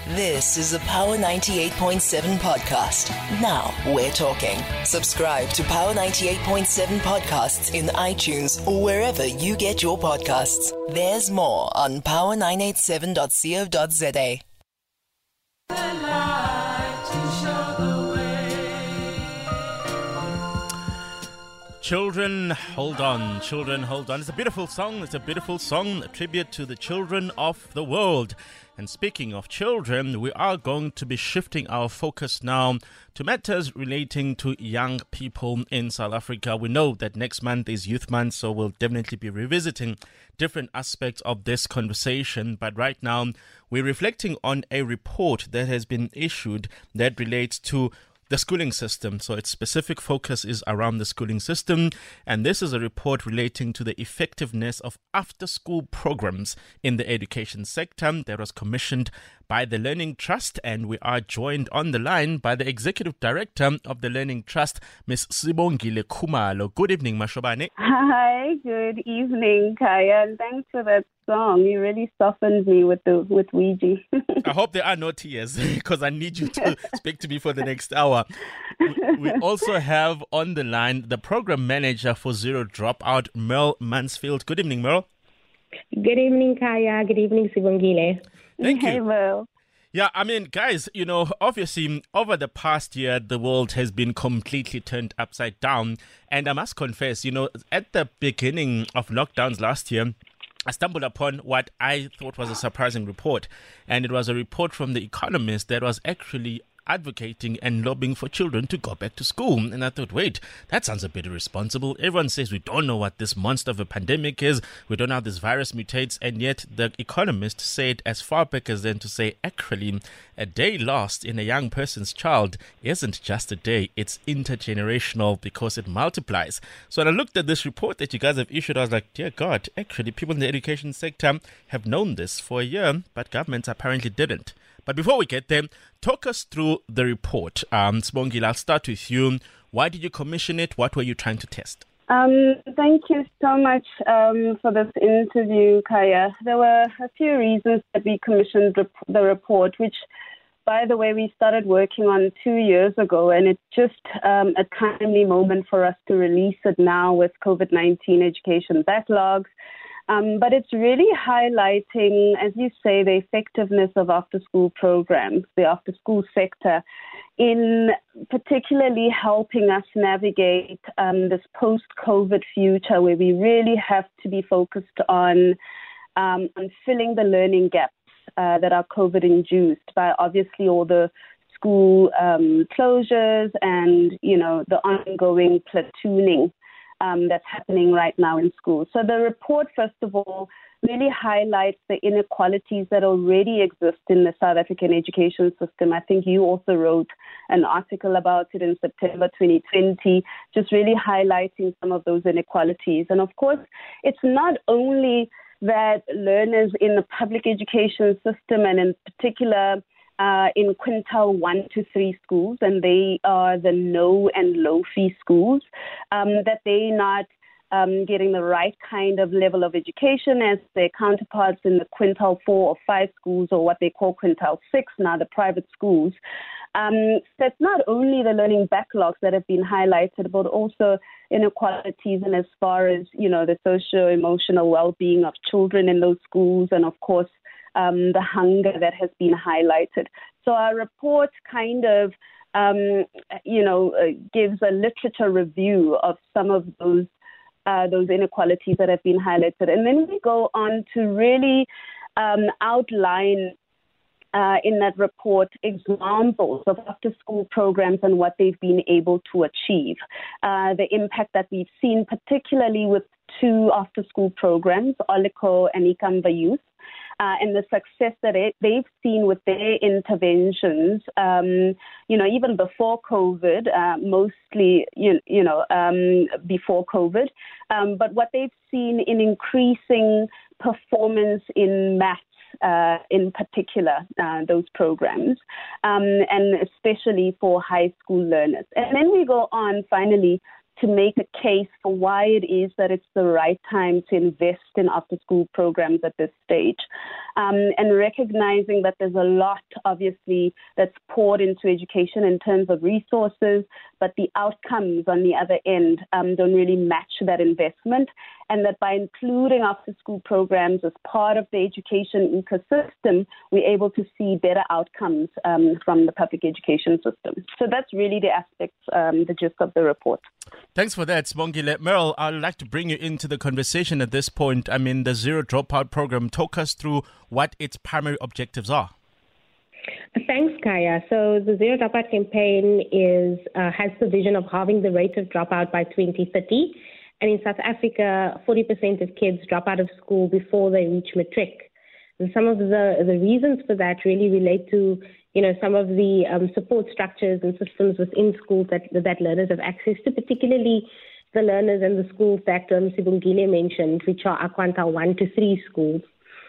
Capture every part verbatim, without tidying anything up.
This is a Power ninety-eight point seven podcast. Now we're talking. Subscribe to Power ninety-eight point seven podcasts in iTunes or wherever you get your podcasts. There's more on power nine eight seven dot co dot za. Children, hold on. Children, hold on. It's a beautiful song. It's a beautiful song, a tribute to the children of the world. And speaking of children, we are going to be shifting our focus now to matters relating to young people in South Africa. We know that next month is Youth Month, so we'll definitely be revisiting different aspects of this conversation. But right now, we're reflecting on a report that has been issued that relates to the schooling system. So its specific focus is around the schooling system. And this is a report relating to the effectiveness of after-school programs in the education sector that was commissioned by the Learning Trust. And we are joined on the line by the Executive Director of the Learning Trust, Miz Sibongile Khumalo. Good evening, Mashobane. Hi, good evening, Kaya. And thanks for that song. You really softened me with the with Ouija. I hope there are no tears because I need you to speak to me for the next hour. We, we also have on the line the Program Manager for Zero Dropout, Merle Mansfield. Good evening, Merle. Good evening, Kaya. Good evening, Sibongile. Thank you. Hey, Merle. Yeah, I mean, guys, you know, obviously, over the past year, the world has been completely turned upside down. And I must confess, you know, at the beginning of lockdowns last year, I stumbled upon what I thought was a surprising report. And it was a report from The Economist that was actually advocating and lobbying for children to go back to school. And I thought, wait, that sounds a bit irresponsible. Everyone says we don't know what this monster of a pandemic is. We don't know how this virus mutates. And yet The Economist said as far back as then to say, actually, a day lost in a young person's child isn't just a day. It's intergenerational because it multiplies. So when I looked at this report that you guys have issued, I was like, dear God, actually, people in the education sector have known this for a year, but governments apparently didn't. But before we get there, talk us through the report. Um, Sibongile, I'll start with you. Why did you commission it? What were you trying to test? Um, thank you so much um, for this interview, Kaya. There were a few reasons that we commissioned rep- the report, which, by the way, we started working on two years ago, and it's just um, a timely moment for us to release it now with COVID nineteen education backlogs. Um, but it's really highlighting, as you say, the effectiveness of after-school programs, the after-school sector, in particularly helping us navigate um, this post-COVID future where we really have to be focused on, um, on filling the learning gaps uh, that are COVID-induced by obviously all the school um, closures and, you know, the ongoing platooning Um, that's happening right now in schools. So the report, first of all, really highlights the inequalities that already exist in the South African education system. I think you also wrote an article about it in September twenty twenty, just really highlighting some of those inequalities. And of course, it's not only that learners in the public education system, and in particular Uh, in quintile one to three schools, and they are the no and low fee schools, um, that they're not um, getting the right kind of level of education as their counterparts in the quintile four or five schools, or what they call quintile six now, the private schools. Um, so it's not only the learning backlogs that have been highlighted, but also inequalities in as far as, you know, the socio-emotional well-being of children in those schools, and of course, Um, the hunger that has been highlighted. So our report kind of, um, you know, uh, gives a literature review of some of those uh, those inequalities that have been highlighted. And then we go on to really um, outline uh, in that report examples of after-school programs and what they've been able to achieve. Uh, the impact that we've seen, particularly with two after-school programs, Oliko and Ikamva Youth, Uh, and the success that it, they've seen with their interventions, um, you know, even before COVID, uh, mostly, you, you know, um, before COVID, um, but what they've seen in increasing performance in maths, uh, in particular, uh, those programs, um, and especially for high school learners. And then we go on finally to make a case for why it is that it's the right time to invest in after-school programs at this stage. Um, and recognizing that there's a lot, obviously, that's poured into education in terms of resources, but the outcomes on the other end um, don't really match that investment. And that by including after-school programs as part of the education ecosystem, we're able to see better outcomes um, from the public education system. So that's really the aspects, um, the gist of the report. Thanks for that, Sibongile. Meryl, I'd like to bring you into the conversation at this point. I mean, the Zero Dropout program, talk us through what its primary objectives are. Thanks, Kaya. So the Zero Dropout campaign is uh, has the vision of halving the rate of dropout by twenty thirty. And in South Africa, forty percent of kids drop out of school before they reach matric. And some of the, the reasons for that really relate to, you know, some of the um, support structures and systems within schools that that learners have access to, particularly the learners and the schools that um, Sibongile mentioned, which are our quintile one to three schools,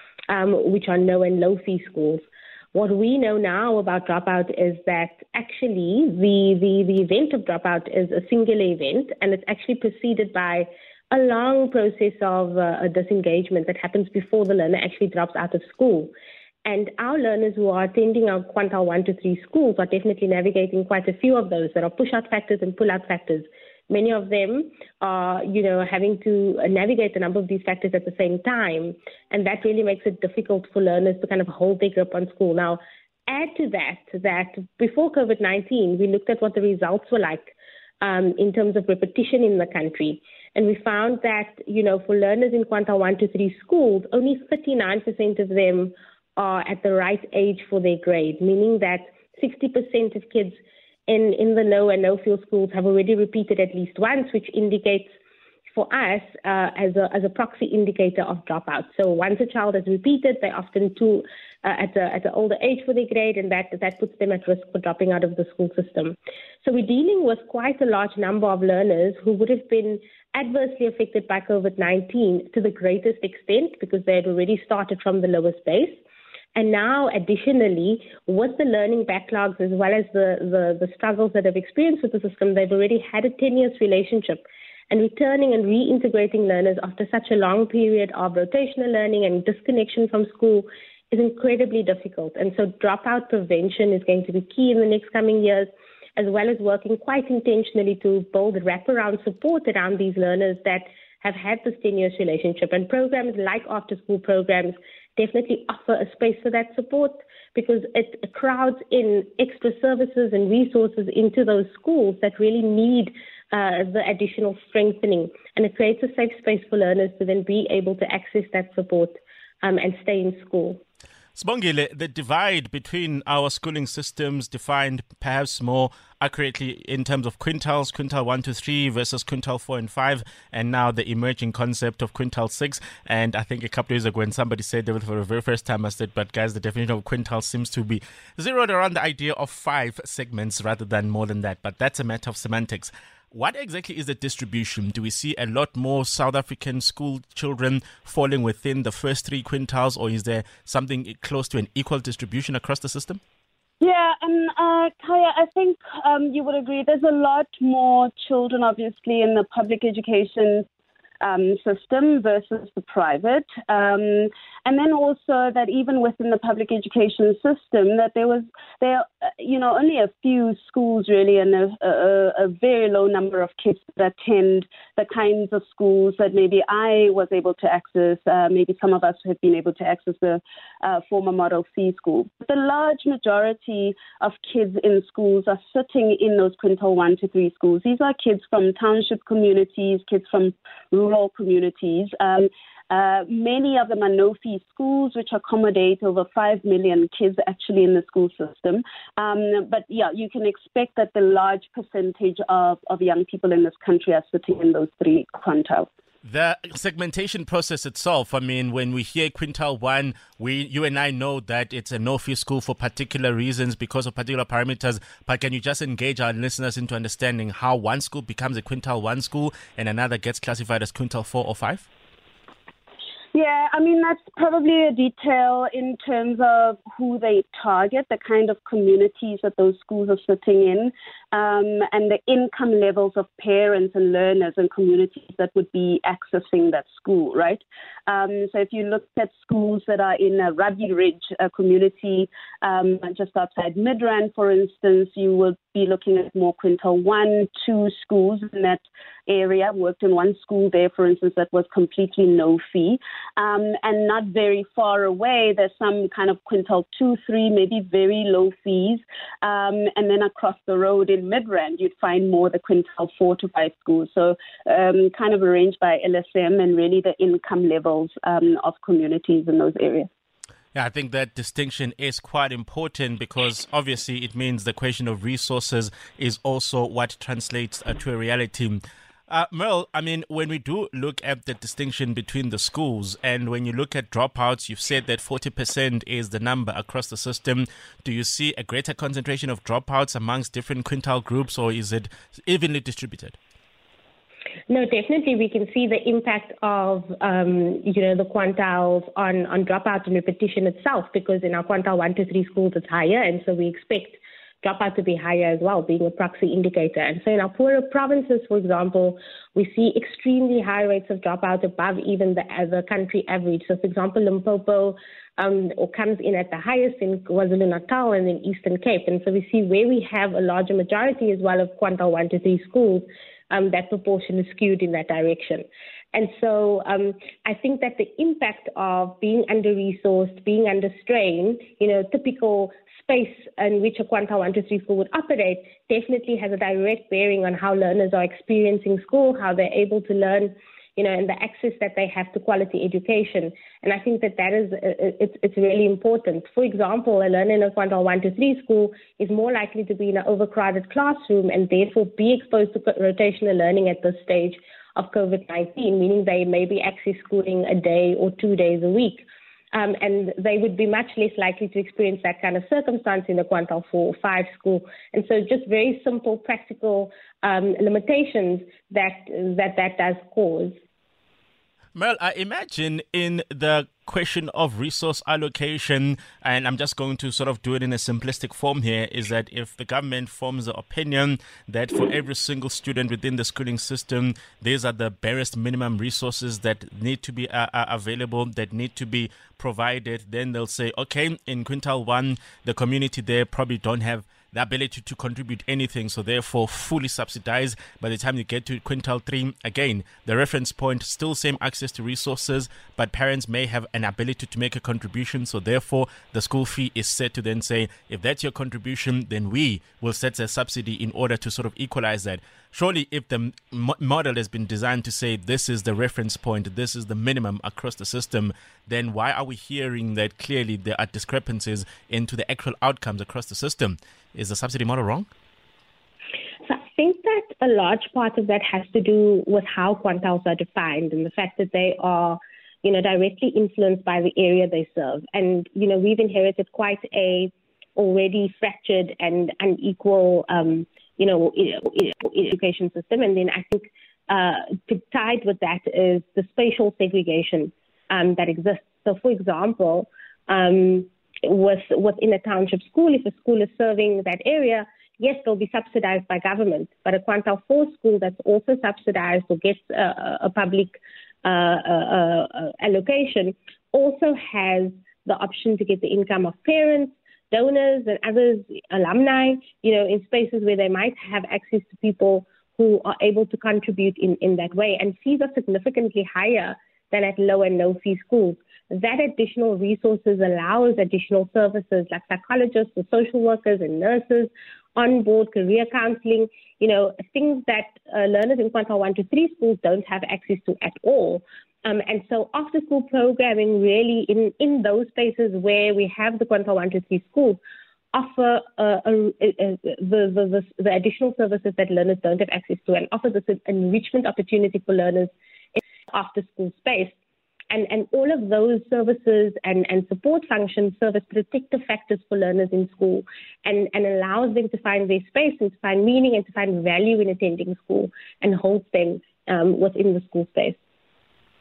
um, which are no and low fee schools. What we know now about dropout is that actually the, the, the event of dropout is a singular event, and it's actually preceded by a long process of uh, a disengagement that happens before the learner actually drops out of school. And our learners who are attending our quintile one to three schools are definitely navigating quite a few of those. There are push-out factors and pull-out factors. Many of them are, you know, having to navigate a number of these factors at the same time, and that really makes it difficult for learners to kind of hold their grip on school. Now, add to that that before COVID nineteen, we looked at what the results were like um, in terms of repetition in the country, and we found that, you know, for learners in quintile one to three schools, only thirty-nine percent of them are at the right age for their grade, meaning that sixty percent of kids in, in the low and no-field schools have already repeated at least once, which indicates for us uh, as a as a proxy indicator of dropout. So once a child has repeated, they often too uh, at a at an older age for their grade, and that that puts them at risk for dropping out of the school system. So we're dealing with quite a large number of learners who would have been adversely affected by COVID nineteen to the greatest extent because they had already started from the lowest base. And now, additionally, with the learning backlogs as well as the, the, the struggles that they've experienced with the system, they've already had a tenuous relationship. And returning and reintegrating learners after such a long period of rotational learning and disconnection from school is incredibly difficult. And so dropout prevention is going to be key in the next coming years, as well as working quite intentionally to build wraparound support around these learners that have had this tenuous relationship. And programs like after-school programs definitely offer a space for that support because it crowds in extra services and resources into those schools that really need uh, the additional strengthening. And it creates a safe space for learners to then be able to access that support um, and stay in school. Sibongile, the divide between our schooling systems defined perhaps more accurately in terms of quintiles, quintile one to three versus quintile four and five, and now the emerging concept of quintile six. And I think a couple of years ago when somebody said that for the very first time, I said, but guys, the definition of quintile seems to be zeroed around the idea of five segments rather than more than that. But that's a matter of semantics. What exactly is the distribution? Do we see a lot more South African school children falling within the first three quintiles, or is there something close to an equal distribution across the system? Yeah, and uh, Kaya, I think um, you would agree there's a lot more children, obviously, in the public education um, system versus the private. Um, and then also that even within the public education system, that there was, there, you know, only a few schools really and a, a, a very low number of kids that attend the kinds of schools that maybe I was able to access, uh, maybe some of us have been able to access the uh, former Model C school. But the large majority of kids in schools are sitting in those quintile one to three schools. These are kids from township communities, kids from rural communities. Um, Uh, many of them are no-fee schools, which accommodate over five million kids actually in the school system. Um, but yeah, you can expect that the large percentage of, of young people in this country are sitting in those three quintiles. The segmentation process itself, I mean, when we hear quintile one, we, you and I know that it's a no-fee school for particular reasons because of particular parameters. But can you just engage our listeners into understanding how one school becomes a quintile one school and another gets classified as quintile four or five? Yeah, I mean, that's probably a detail in terms of who they target, the kind of communities that those schools are sitting in, um, and the income levels of parents and learners and communities that would be accessing that school, right? Um, so if you look at schools that are in a Rugby Ridge a community, um, just outside Midrand, for instance, you will be looking at more quintile one, two schools in that area. Worked in one school there, for instance, that was completely no fee. Um, and not very far away, there's some kind of quintile two, three, maybe very low fees. Um, and then across the road in Midrand, you'd find more the quintile four to five schools. So um, kind of arranged by L S M and really the income levels um, of communities in those areas. Yeah, I think that distinction is quite important because obviously it means the question of resources is also what translates uh, to a reality. Uh, Merle, I mean, when we do look at the distinction between the schools and when you look at dropouts, you've said that forty percent is the number across the system. Do you see a greater concentration of dropouts amongst different quintile groups, or is it evenly distributed? No, definitely we can see the impact of, um, you know, the quantiles on, on dropout and repetition itself, because in our quantile one to three schools it's higher, and so we expect dropout to be higher as well, being a proxy indicator. And so in our poorer provinces, for example, we see extremely high rates of dropout above even the, the country average. So, for example, Limpopo um, or comes in at the highest in KwaZulu-Natal and in Eastern Cape. And so we see where we have a larger majority as well of quantile one to three schools, um, that proportion is skewed in that direction. And so um, I think that the impact of being under-resourced, being under strain, you know, typical space in which a quantile one to three school would operate definitely has a direct bearing on how learners are experiencing school, how they're able to learn, you know, and the access that they have to quality education. And I think that that is, it's, it's really important. For example, a learner in a quantile one to three school is more likely to be in an overcrowded classroom and therefore be exposed to rotational learning at this stage of COVID nineteen, meaning they may be access schooling a day or two days a week. Um, and they would be much less likely to experience that kind of circumstance in a quantile four or five school. And so just very simple, practical um, limitations that, that that does cause. Merle, I imagine in the question of resource allocation, and I'm just going to sort of do it in a simplistic form here, is that if the government forms the opinion that for every single student within the schooling system, these are the barest minimum resources that need to be uh, available, that need to be provided, then they'll say, okay, in quintile one, the community there probably don't have the ability to contribute anything, so therefore fully subsidized. By the time you get to quintile three, again, the reference point, still same access to resources, but parents may have an ability to make a contribution, so therefore the school fee is set to then say, if that's your contribution, then we will set a subsidy in order to sort of equalize that. Surely if the mo- model has been designed to say this is the reference point, this is the minimum across the system, then why are we hearing that clearly there are discrepancies into the actual outcomes across the system? Is the subsidy model wrong? So I think that a large part of that has to do with how quantiles are defined and the fact that they are, you know, directly influenced by the area they serve. And, you know, we've inherited quite a already fractured and unequal, um, you know, education system. And then I think uh, tied with that is the spatial segregation um, that exists. So, for example, um, with, within a township school, if a school is serving that area, yes, they'll be subsidized by government. But a quantile four school that's also subsidized or gets a, a public uh, uh, uh, allocation also has the option to get the income of parents, donors, and others, alumni, you know, in spaces where they might have access to people who are able to contribute in, in that way. And fees are significantly higher than at low and no fee schools. That additional resources allows additional services like psychologists or social workers and nurses, on-board career counseling, you know, things that uh, learners in quantile one to three schools don't have access to at all. Um, and so after-school programming really in, in those spaces where we have the quantile one to three schools offer uh, a, a, a, the, the, the, the additional services that learners don't have access to and offer this enrichment opportunity for learners in after-school space. And, and all of those services and, and support functions serve as protective factors for learners in school and, and allows them to find their space and to find meaning and to find value in attending school and holds them um, within the school space.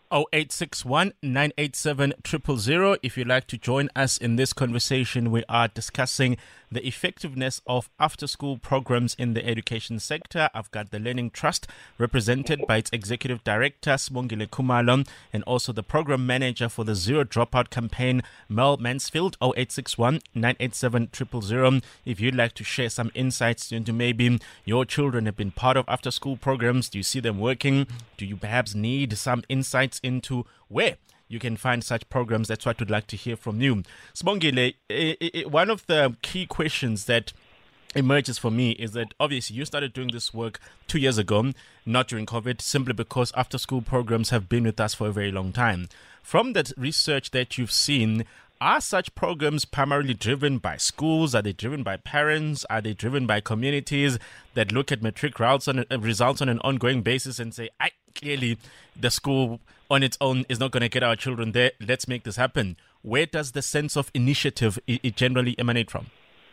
oh eight six one, nine eight seven, zero zero zero. If you'd like to join us in this conversation, we are discussing the effectiveness of after-school programs in the education sector. I've got the Learning Trust represented by its Executive Director, Sibongile Khumalo, and also the Program Manager for the Zero Dropout Campaign, Mel Mansfield, oh eight six one, nine eight seven, zero zero zero. If you'd like to share some insights into maybe your children have been part of after-school programs, do you see them working? Do you perhaps need some insights into where you can find such programs? That's what we'd like to hear from you. Sibongile, one of the key questions that emerges for me is that obviously you started doing this work two years ago, not during COVID, simply because after-school programs have been with us for a very long time. From that research that you've seen, are such programs primarily driven by schools? Are they driven by parents? Are they driven by communities that look at matric results on, uh, results on an ongoing basis and say, I clearly the school on its own is not going to get our children there. Let's make this happen. Where does the sense of initiative it, it generally emanate from?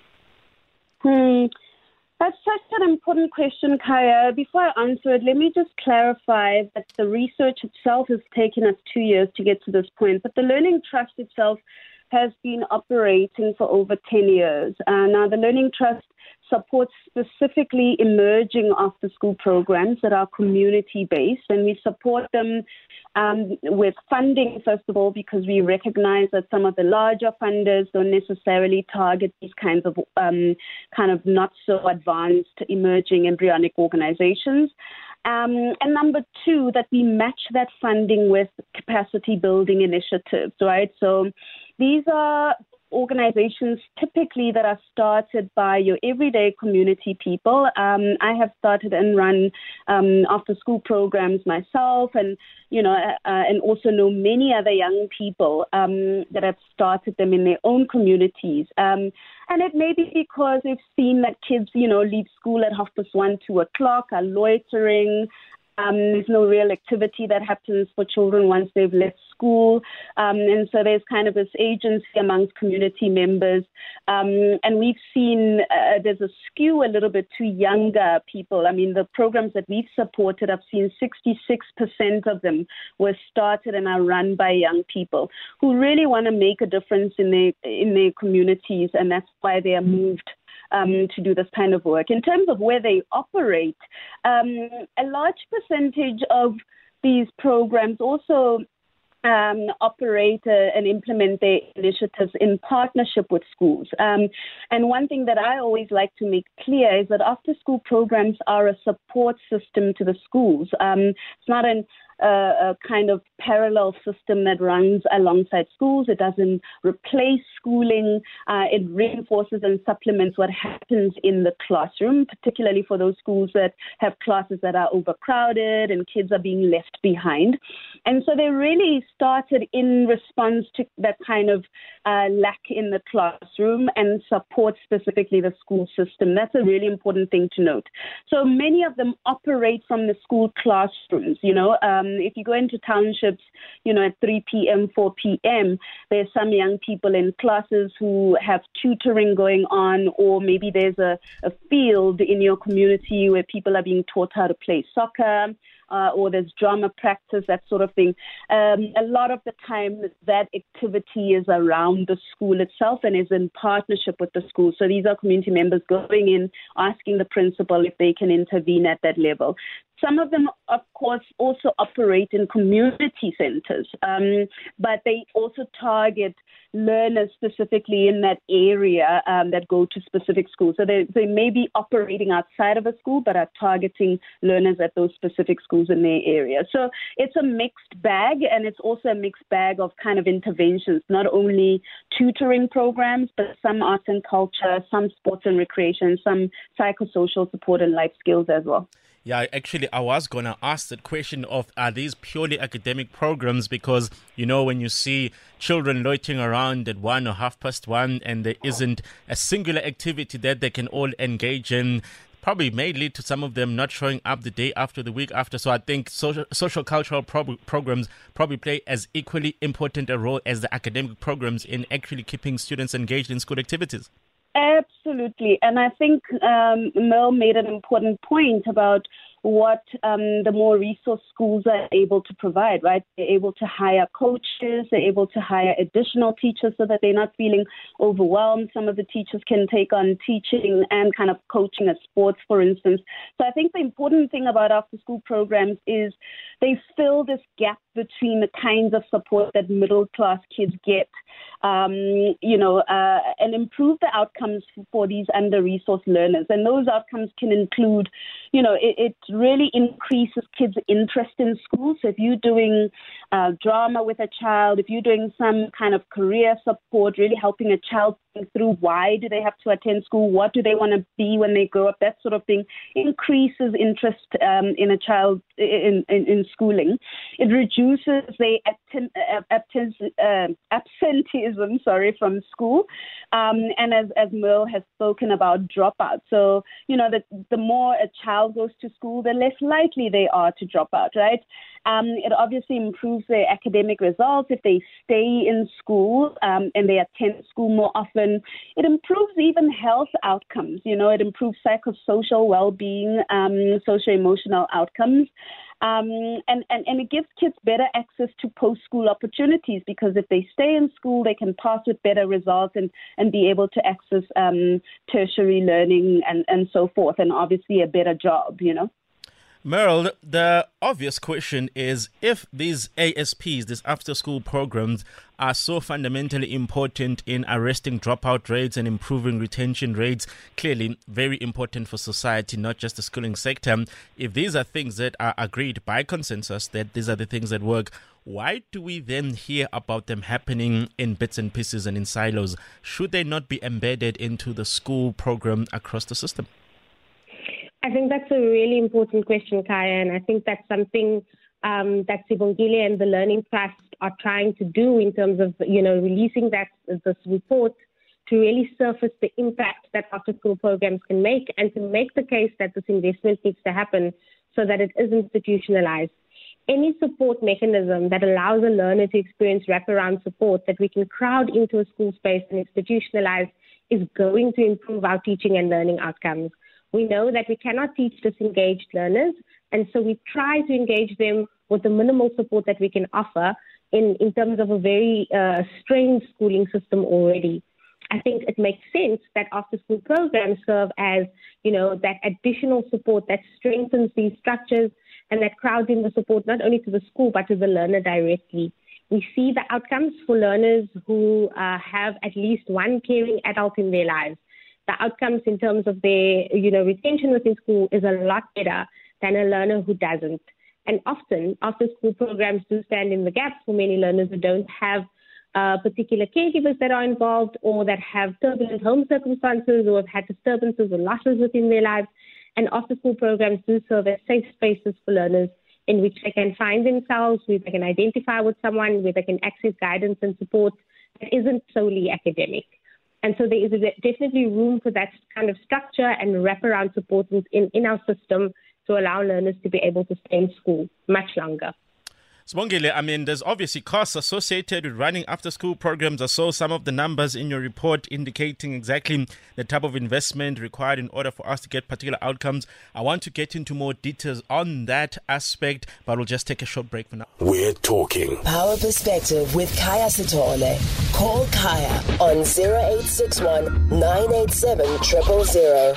Hmm. That's such an important question, Kaya. Before I answer it, let me just clarify that the research itself has taken us two years to get to this point, but the Learning Trust itself has been operating for over ten years. Uh, now, the Learning Trust supports specifically emerging after-school programs that are community-based, and we support them um, with funding, first of all, because we recognize that some of the larger funders don't necessarily target these kinds of um, kind of not-so-advanced emerging embryonic organizations. Um, and number two, that we match that funding with capacity-building initiatives, right? So these are organizations typically that are started by your everyday community people. Um, I have started and run um, after-school programs myself, and you know, uh, and also know many other young people um, that have started them in their own communities. Um, and it may be because they've seen that kids, you know, leave school at half past one, two o'clock, are loitering. Um, there's no real activity that happens for children once they've left school. Um, and so there's kind of this agency amongst community members. Um, and we've seen uh, there's a skew a little bit to younger people. I mean, the programs that we've supported, I've seen sixty-six percent of them were started and are run by young people who really want to make a difference in their, in their communities. And that's why they are moved Um, to do this kind of work. In terms of where they operate, um, a large percentage of these programs also um, operate uh, and implement their initiatives in partnership with schools. Um, and one thing that I always like to make clear is that after-school programs are a support system to the schools. Um, it's not an Uh, a kind of parallel system that runs alongside schools. It doesn't replace schooling. Uh, it reinforces and supplements what happens in the classroom, particularly for those schools that have classes that are overcrowded and kids are being left behind. And so they really started in response to that kind of uh, lack in the classroom and support specifically the school system. That's a really important thing to note. So many of them operate from the school classrooms, you know, um, if you go into townships, you know, at three p.m., four p.m., there's some young people in classes who have tutoring going on, or maybe there's a, a field in your community where people are being taught how to play soccer, uh, or there's drama practice, that sort of thing. Um, a lot of the time, that activity is around the school itself and is in partnership with the school. So these are community members going in, asking the principal if they can intervene at that level. Some of them, of course, also operate in community centers, um, but they also target learners specifically in that area um, that go to specific schools. So they, they may be operating outside of a school, but are targeting learners at those specific schools in their area. So it's a mixed bag, and it's also a mixed bag of kind of interventions, not only tutoring programs, but some arts and culture, some sports and recreation, some psychosocial support and life skills as well. Yeah, actually, I was going to ask that question of, are these purely academic programs? Because, you know, when you see children loitering around at one or half past one and there isn't a singular activity that they can all engage in, probably may lead to some of them not showing up the day after, the week after. So I think social, social cultural pro- programs probably play as equally important a role as the academic programs in actually keeping students engaged in school activities. Absolutely. And I think um, Mel made an important point about what um, the more resource schools are able to provide, right? They're able to hire coaches, they're able to hire additional teachers so that they're not feeling overwhelmed. Some of the teachers can take on teaching and kind of coaching as sports, for instance. So I think the important thing about after-school programs is they fill this gap between the kinds of support that middle-class kids get, um, you know, uh, and improve the outcomes for these under-resourced learners. And those outcomes can include, you know, it, it really increases kids' interest in school. So if you're doing uh, drama with a child, if you're doing some kind of career support, really helping a child think through why do they have to attend school, what do they want to be when they grow up, that sort of thing, increases interest um, in a child in, in, in schooling. It reduces the uh, absenteeism, sorry, from school. Um, and as, as Merle has spoken about, dropout. So, you know, the, the more a child goes to school, the less likely they are to drop out, right? Um, it obviously improves their academic results if they stay in school um, and they attend school more often. It improves even health outcomes. You know, it improves psychosocial well-being, um, socio-emotional outcomes. Um, and, and, and it gives kids better access to post-school opportunities because if they stay in school, they can pass with better results and, and be able to access um, tertiary learning and, and so forth, and obviously a better job, you know. Merle, the obvious question is if these A S Ps, these after-school programs, are so fundamentally important in arresting dropout rates and improving retention rates, clearly very important for society, not just the schooling sector. If these are things that are agreed by consensus, that these are the things that work, why do we then hear about them happening in bits and pieces and in silos? Should they not be embedded into the school program across the system? I think that's a really important question, Kaya, and I think that's something um, that Sibongile and the Learning Trust are trying to do in terms of, you know, releasing that this report to really surface the impact that after-school programs can make and to make the case that this investment needs to happen so that it is institutionalized. Any support mechanism that allows a learner to experience wraparound support that we can crowd into a school space and institutionalize is going to improve our teaching and learning outcomes. We know that we cannot teach disengaged learners, and so we try to engage them with the minimal support that we can offer in, in terms of a very uh, strained schooling system already. I think it makes sense that after-school programs serve as, you know, that additional support that strengthens these structures and that crowds in the support not only to the school but to the learner directly. We see the outcomes for learners who uh, have at least one caring adult in their lives. The outcomes in terms of their, you know, retention within school is a lot better than a learner who doesn't. And often, after-school programs do stand in the gap for many learners who don't have uh, particular caregivers that are involved or that have turbulent home circumstances or have had disturbances or losses within their lives. And after-school programs do serve as safe spaces for learners in which they can find themselves, where they can identify with someone, where they can access guidance and support that isn't solely academic. And so there is definitely room for that kind of structure and wraparound support in, in our system to allow learners to be able to stay in school much longer. Sibongile, I mean, there's obviously costs associated with running after-school programs. I saw some of the numbers in your report indicating exactly the type of investment required in order for us to get particular outcomes. I want to get into more details on that aspect, but we'll just take a short break for now. We're talking Power Perspective with Kaya Sithole. Call Kaya on zero eight six one, nine eight seven, zero zero zero.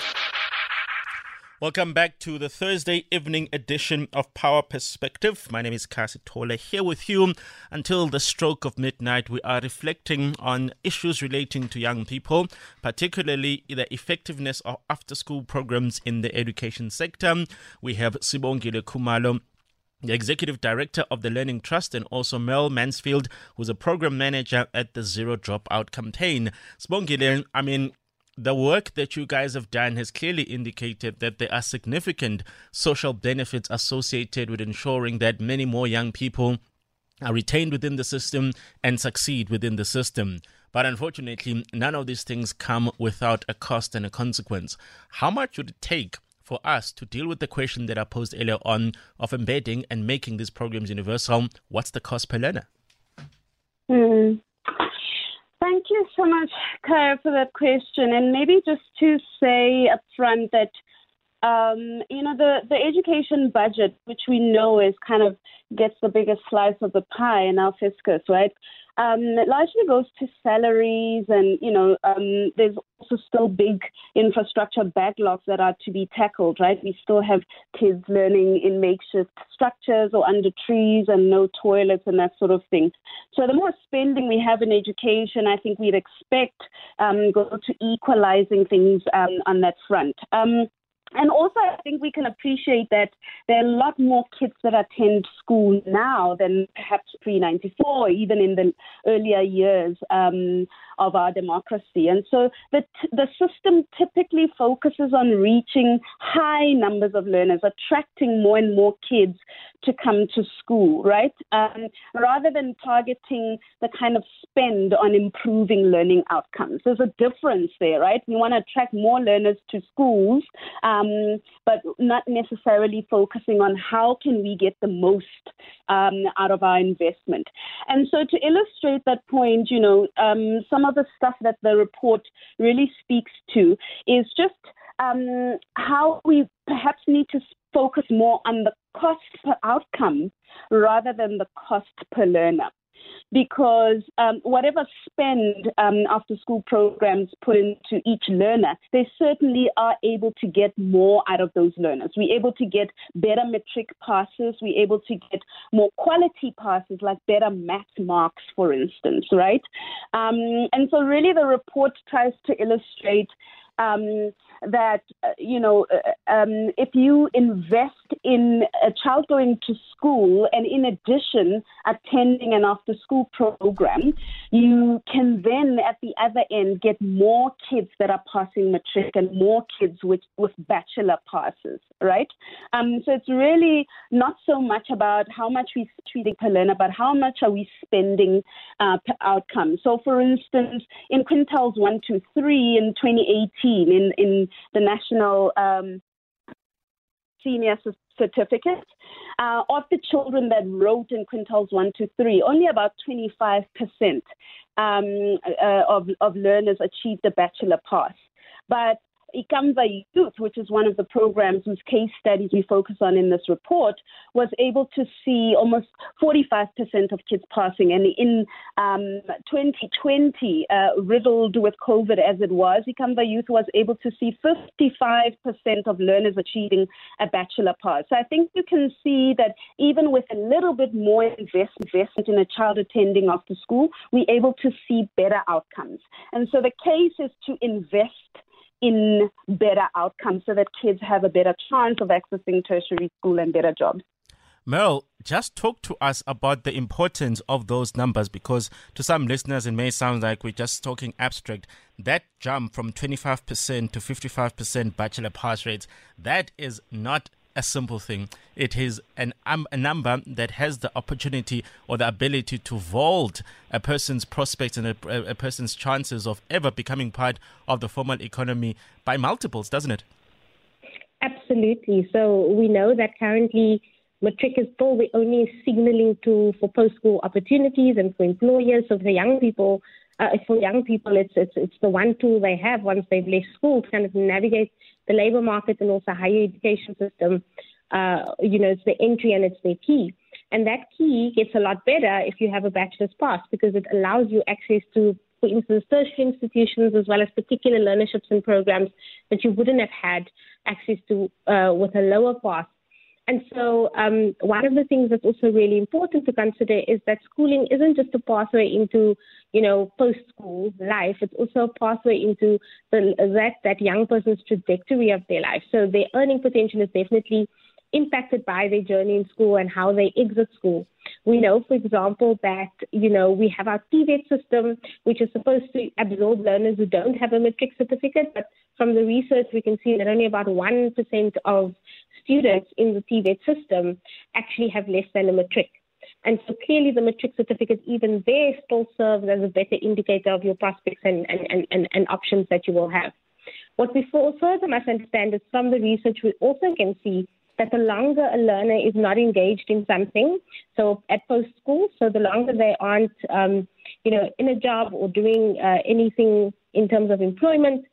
Welcome back to the Thursday evening edition of Power Perspective. My name is Kaya Sithole, here with you until the stroke of midnight. We are reflecting on issues relating to young people, particularly the effectiveness of after-school programs in the education sector. We have Sibongile Khumalo, the Executive Director of the Learning Trust, and also Merle Mansfield, who's a Program Manager at the Zero Dropout campaign. Sibongile, I mean, the work that you guys have done has clearly indicated that there are significant social benefits associated with ensuring that many more young people are retained within the system and succeed within the system. But unfortunately, none of these things come without a cost and a consequence. How much would it take for us to deal with the question that I posed earlier on of embedding and making these programs universal? What's the cost per learner? Mm. Thank you so much, Kaya, for that question. And maybe just to say up front that Um, you know, the, the education budget, which we know is kind of gets the biggest slice of the pie in our fiscus, right? Um, it largely goes to salaries, and, you know, um, there's also still big infrastructure backlogs that are to be tackled, right? We still have kids learning in makeshift structures or under trees and no toilets and that sort of thing. So the more spending we have in education, I think we'd expect um, go to equalizing things um, on that front. Um, And also, I think we can appreciate that there are a lot more kids that attend school now than perhaps pre ninety-four, even in the earlier years um, of our democracy. And so the, t- the system typically focuses on reaching high numbers of learners, attracting more and more kids to come to school, right? Um, rather than targeting the kind of spend on improving learning outcomes. There's a difference there, right? We want to attract more learners to schools, um, but not necessarily focusing on how can we get the most um, out of our investment. And so to illustrate that point, you know, um, some of the stuff that the report really speaks to is just um, how we perhaps need to focus more on the cost per outcome rather than the cost per learner. Because um, whatever spend um, after school programs put into each learner, they certainly are able to get more out of those learners. We're able to get better matric passes. We're able to get more quality passes, like better math marks, for instance, right? Um, and so really the report tries to illustrate Um, that, uh, you know, uh, um, if you invest in a child going to school and in addition attending an after-school program, you can then at the other end get more kids that are passing matric and more kids with, with bachelor passes, right? Um, so it's really not so much about how much we spend per learner, but how much are we spending uh, per outcome. So for instance, in quintiles one, two, three in twenty eighteen, in, in the National um, Senior Certificate, uh, of the children that wrote in quintiles one to three, only about twenty-five percent um, uh, of, of learners achieved a bachelor pass. But Ikamva Youth, which is one of the programs whose case studies we focus on in this report, was able to see almost forty-five percent of kids passing. And in um, twenty twenty, uh, riddled with COVID as it was, Ikamva Youth was able to see fifty-five percent of learners achieving a bachelor pass. So I think you can see that even with a little bit more investment in a child attending after school, we're able to see better outcomes. And so the case is to invest in better outcomes so that kids have a better chance of accessing tertiary school and better jobs. Meryl, just talk to us about the importance of those numbers, because to some listeners it may sound like we're just talking abstract. That jump from twenty-five percent to fifty-five percent bachelor pass rates, that is not a simple thing. It is an um, a number that has the opportunity or the ability to vault a person's prospects and a, a person's chances of ever becoming part of the formal economy by multiples, doesn't it? Absolutely. So we know that currently matric is still the only signaling tool for post-school opportunities and for employers. So for young people, uh, for young people, it's, it's it's the one tool they have once they've left school to kind of navigate the labor market and also higher education system. Uh, you know, it's the entry and it's their key. And that key gets a lot better if you have a bachelor's pass, because it allows you access to, for instance, tertiary institutions as well as particular learnerships and programs that you wouldn't have had access to uh, with a lower pass. And so um, one of the things that's also really important to consider is that schooling isn't just a pathway into, you know, post-school life. It's also a pathway into the, that, that young person's trajectory of their life. So their earning potential is definitely impacted by their journey in school and how they exit school. We know, for example, that, you know, we have our T VET system, which is supposed to absorb learners who don't have a matric certificate. But from the research, we can see that only about one percent of students in the T VET system actually have less than a matric. And so clearly the matric certificate, even there, still serves as a better indicator of your prospects and, and, and, and options that you will have. What we further must understand is from the research, we also can see that the longer a learner is not engaged in something, so at post-school, so the longer they aren't, um, you know, in a job or doing uh, anything in terms of employment,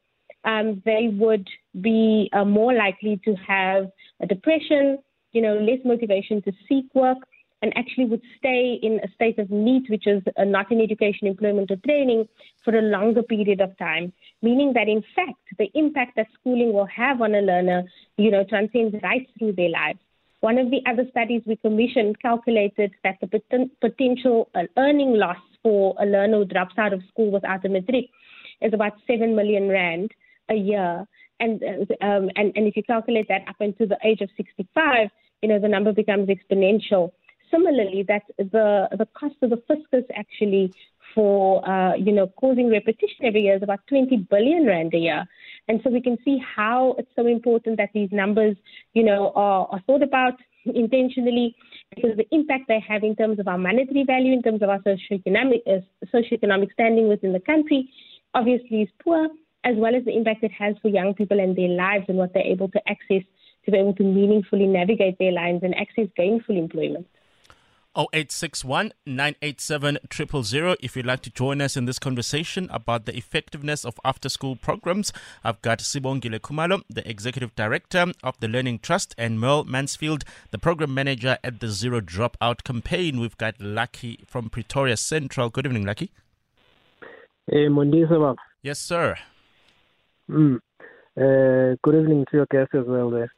um, they would be uh, more likely to have a depression, you know, less motivation to seek work, and actually would stay in a state of need, which is uh, not in education, employment, or training, for a longer period of time, meaning that, in fact, the impact that schooling will have on a learner, you know, transcends right through their lives. One of the other studies we commissioned calculated that the poten- potential uh, earning loss for a learner who drops out of school without a matric is about seven million rand a year. And, um, and, and if you calculate that up into the age of sixty-five, you know, the number becomes exponential. Similarly, that the the cost of the fiscus actually for, uh, you know, causing repetition every year is about twenty billion rand a year. And so we can see how it's so important that these numbers, you know, are, are thought about intentionally, because the impact they have in terms of our monetary value, in terms of our socioeconomic, uh, socioeconomic standing within the country, obviously is poor, as well as the impact it has for young people and their lives and what they're able to access to be able to meaningfully navigate their lives and access gainful employment. oh eight six one, nine eight seven, zero zero zero if you'd like to join us in this conversation about the effectiveness of after-school programs. I've got Sibongile Khumalo, the Executive Director of the Learning Trust, and Merle Mansfield, the Program Manager at the Zero Dropout campaign. We've got Lucky from Pretoria Central. Good evening, Lucky. Hey, Mondisa. Yes, sir. Mm. Uh, good evening to your guests as well there.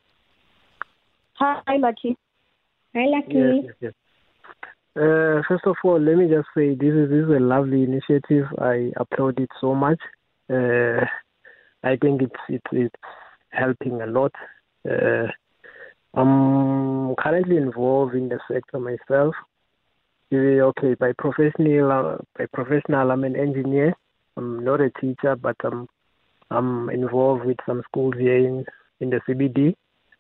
Hi, Lucky. Hi, Lucky. Yes, yes, yes. Uh, first of all, let me just say this is, this is a lovely initiative. I applaud it so much. Uh, I think it's, it's it's helping a lot. Uh, I'm currently involved in the sector myself. Okay, by professional, uh, by professional, I'm an engineer. I'm not a teacher, but I'm I'm involved with some schools here in, in the C B D.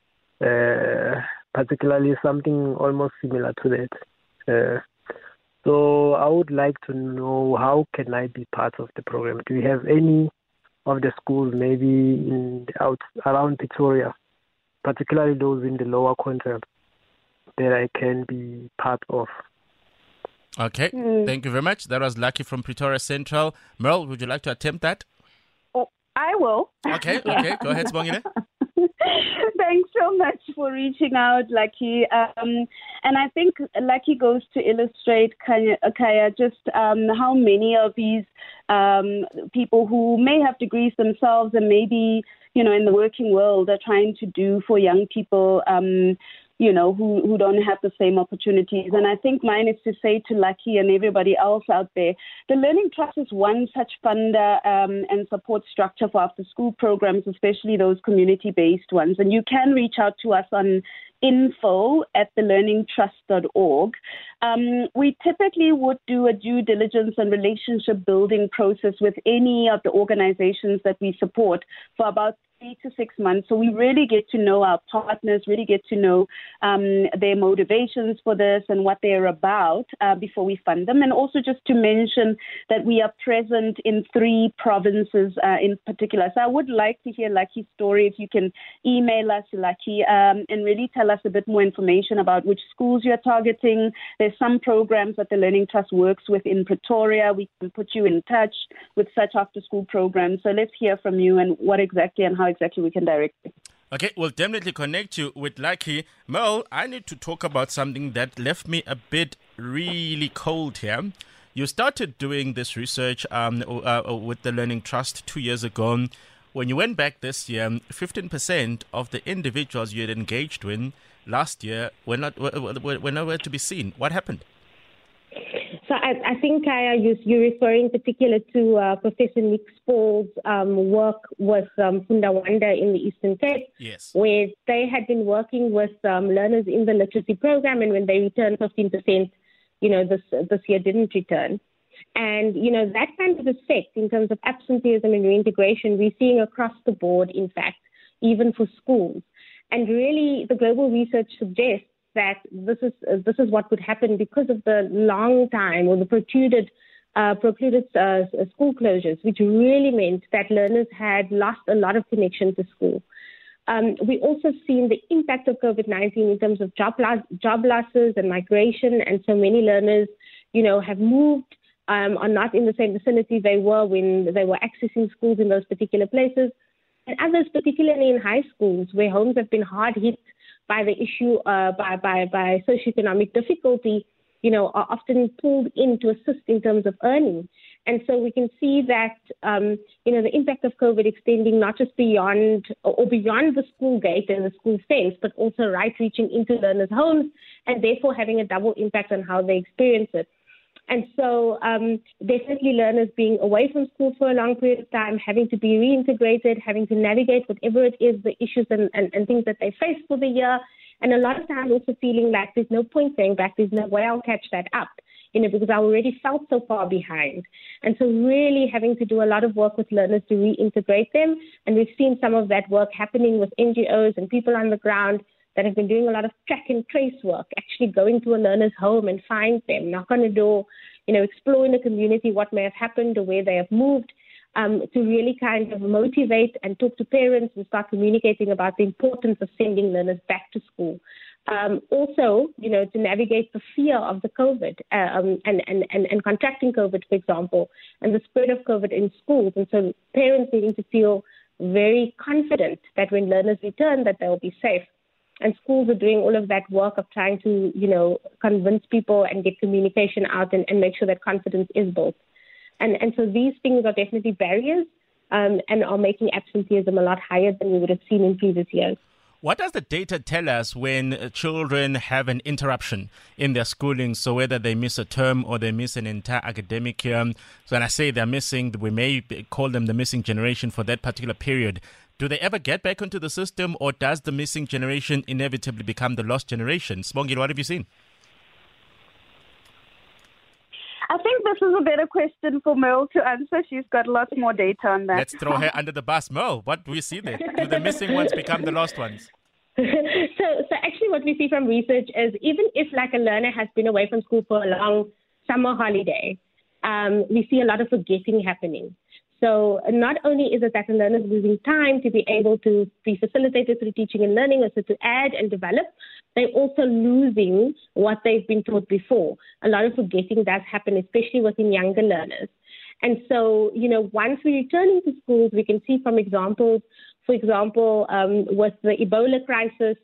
Uh, particularly something almost similar to that. Uh, so I would like to know, how can I be part of the program? Do you have any of the schools maybe in the out around Pretoria, particularly those in the lower quadrant, that I can be part of? Okay, mm. Thank you very much. That was Lucky from Pretoria Central. Merle, would you like to attempt that? Oh, I will. Okay, okay. Go ahead, Sibongile. Thanks so much for reaching out, Lucky. Um, and I think Lucky goes to illustrate, Kaya, Kaya just um, how many of these um, people who may have degrees themselves and maybe, you know, in the working world are trying to do for young people, um, you know, who, who don't have the same opportunities. And I think mine is to say to Lucky and everybody else out there, the Learning Trust is one such funder um, and support structure for after-school programs, especially those community-based ones. And you can reach out to us on info at the learning trust dot org. Um, we typically would do a due diligence and relationship building process with any of the organizations that we support for about three to six months. So we really get to know our partners, really get to know um, their motivations for this and what they're about uh, before we fund them. And also just to mention that we are present in three provinces uh, in particular. So I would like to hear Lucky's story. If you can email us, Lucky, um, and really tell us a bit more information about which schools you're targeting. There's some programs that the Learning Trust works with in Pretoria. We can put you in touch with such after-school programs. So let's hear from you and what exactly and how exactly we can direct it. Okay, we'll definitely connect you with Lucky. Merle, I need to talk about something that left me a bit really cold here. You started doing this research um, uh, with the Learning Trust two years ago. When you went back this year, fifteen percent of the individuals you had engaged with last year were not were, were, were nowhere to be seen. What happened? So I, I think uh, you, you're referring particular to uh, Professor Nick Spall's um, work with um, Fundawanda in the Eastern Cape, yes, where they had been working with um, learners in the literacy program, and when they returned fifteen percent, you know, this this year didn't return. And, you know, that kind of effect in terms of absenteeism and reintegration, we're seeing across the board, in fact, even for schools. And really, the global research suggests that this is uh, this is what would happen because of the long time or the protruded uh, protruded uh, school closures, which really meant that learners had lost a lot of connection to school. Um, we also seen the impact of COVID nineteen in terms of job loss, job losses and migration, and so many learners, you know, have moved, um, are not in the same vicinity they were when they were accessing schools in those particular places. and others, particularly in high schools, where homes have been hard hit by the issue, uh, by, by, by socioeconomic difficulty, you know, are often pulled in to assist in terms of earning. And so we can see that, um, you know, the impact of COVID extending not just beyond or beyond the school gate and the school fence, but also right reaching into learners' homes and therefore having a double impact on how they experience it. And so um, definitely learners being away from school for a long period of time, having to be reintegrated, having to navigate whatever it is, the issues and, and, and things that they face for the year. And a lot of times also feeling like there's no point going back, there's no way I'll catch that up, you know, because I already felt so far behind. And so really having to do a lot of work with learners to reintegrate them. And we've seen some of that work happening with N G Os and people on the ground that have been doing a lot of track and trace work, actually going to a learner's home and find them, knock on the door, you know, explore in the community what may have happened or where they have moved, um, to really kind of motivate and talk to parents and start communicating about the importance of sending learners back to school. Um, also, you know, to navigate the fear of the COVID um, and, and, and, and contracting COVID, for example, and the spread of COVID in schools. And so parents needing to feel very confident that when learners return that they will be safe. And schools are doing all of that work of trying to, you know, convince people and get communication out and, and make sure that confidence is built. And and so these things are definitely barriers um, and are making absenteeism a lot higher than we would have seen in previous years. What does the data tell us when children have an interruption in their schooling? So whether they miss a term or they miss an entire academic year. So when I say they're missing, we may call them the missing generation for that particular period. Do they ever get back into the system, or does the missing generation inevitably become the lost generation? Sibongile, what have you seen? I think this is a better question for Merle to answer. She's got lots more data on that. Let's throw her under the bus. Merle, what do we see there? Do the missing ones become the lost ones? so, so actually what we see from research is even if like a learner has been away from school for a long summer holiday, um, we see a lot of forgetting happening. So not only is it that the learner is losing time to be able to be facilitated through teaching and learning, also to add and develop, they're also losing what they've been taught before. A lot of forgetting does happen, especially within younger learners. And so, you know, once we return to schools, we can see from examples, for example, um, with the Ebola crisis,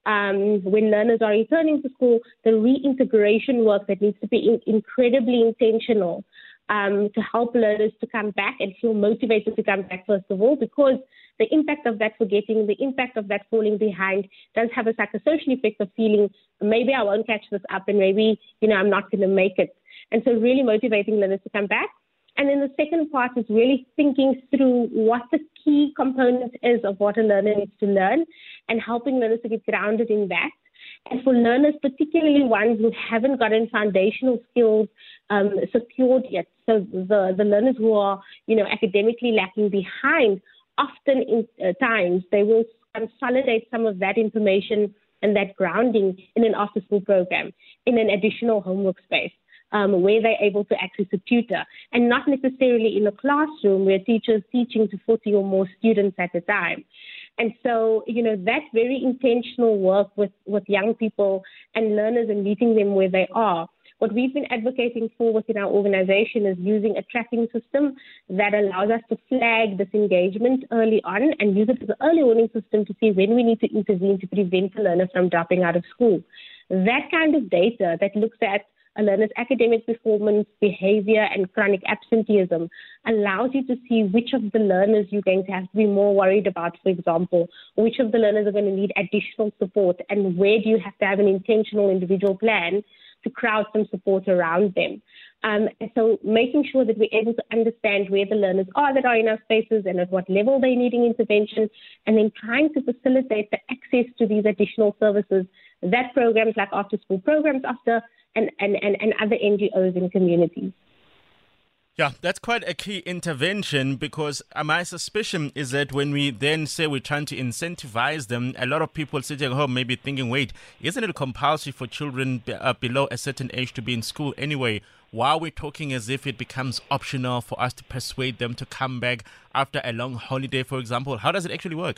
um, when learners are returning to school, the reintegration work that needs to be in- incredibly intentional Um, to help learners to come back and feel motivated to come back, first of all, because the impact of that forgetting, the impact of that falling behind does have a psychosocial effect of feeling maybe I won't catch this up and maybe, you know, I'm not going to make it. And so really motivating learners to come back. And then the second part is really thinking through what the key component is of what a learner needs to learn and helping learners to get grounded in that. And for learners, particularly ones who haven't gotten foundational skills um, secured yet, so the, the learners who are, you know, academically lacking behind, often in uh, times they will consolidate some of that information and that grounding in an after-school program, in an additional homework space, um, where they're able to access a tutor, and not necessarily in a classroom where teachers teaching to forty or more students at a time. And so, you know, that very intentional work with, with young people and learners and meeting them where they are. What we've been advocating for within our organization is using a tracking system that allows us to flag disengagement early on and use it as an early warning system to see when we need to intervene to prevent the learner from dropping out of school. That kind of data that looks at a learner's academic performance, behavior, and chronic absenteeism allows you to see which of the learners you're going to have to be more worried about, for example, which of the learners are going to need additional support, and where do you have to have an intentional individual plan to crowd some support around them. Um, and so making sure that we're able to understand where the learners are that are in our spaces and at what level they're needing intervention, and then trying to facilitate the access to these additional services that programs like after-school programs offer, and, and, and, and other N G Os in communities. Yeah, that's quite a key intervention, because my suspicion is that when we then say we're trying to incentivize them, a lot of people sitting at home may be thinking, wait, isn't it compulsory for children be, uh, below a certain age to be in school anyway? Why are we talking as if it becomes optional for us to persuade them to come back after a long holiday, for example? How does it actually work?